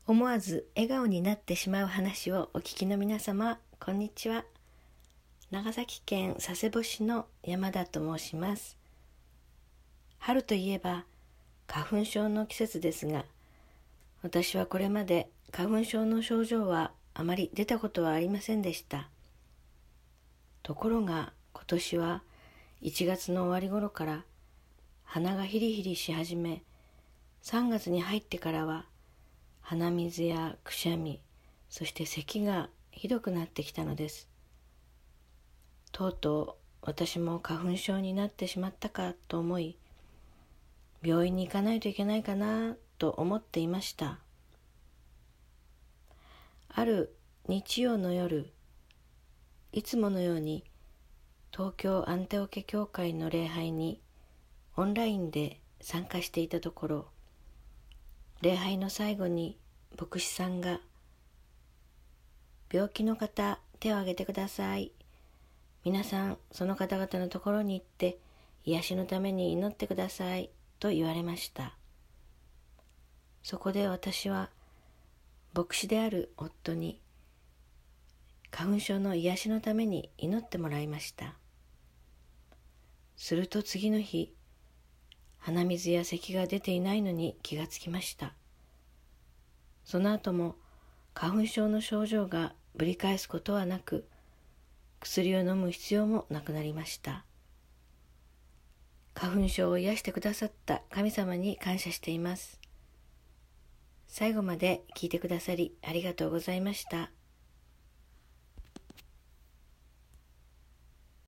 思わず笑顔になってしまう話をお聞きの皆様、こんにちは。長崎県佐世保市の山田と申します。春といえば花粉症の季節ですが、私はこれまで花粉症の症状はあまり出たことはありませんでした。ところが今年は1月の終わり頃から鼻がヒリヒリし始め、3月に入ってからは鼻水やくしゃみ、そして咳がひどくなってきたのです。とうとう私も花粉症になってしまったかと思い、病院に行かないといけないかなと思っていました。ある日曜の夜、いつものように東京アンテオケ教会の礼拝にオンラインで参加していたところ、礼拝の最後に牧師さんが、病気の方手を挙げてください。皆さんその方々のところに行って癒しのために祈ってくださいと言われました。そこで私は牧師である夫に花粉症の癒しのために祈ってもらいました。すると次の日、鼻水や咳が出ていないのに気がつきました。その後も花粉症の症状がぶり返すことはなく、薬を飲む必要もなくなりました。花粉症を癒してくださった神様に感謝しています。最後まで聞いてくださりありがとうございました。